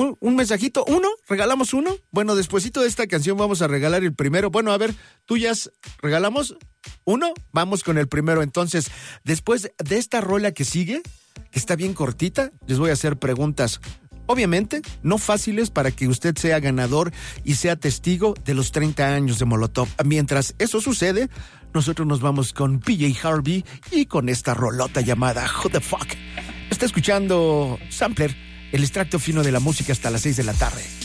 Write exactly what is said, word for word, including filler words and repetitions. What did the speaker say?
Un, un mensajito, uno, regalamos uno. Bueno, despuesito de esta canción vamos a regalar el primero. Bueno, a ver, tú ya regalamos uno, vamos con el primero. Entonces, después de esta rola que sigue, que está bien cortita, les voy a hacer preguntas, obviamente, no fáciles, para que usted sea ganador y sea testigo de los treinta años de Molotov. Mientras eso sucede, nosotros nos vamos con P J Harvey y con esta rolota llamada Who the Fuck. Está escuchando Sampler, el extracto fino de la música hasta las seis de la tarde.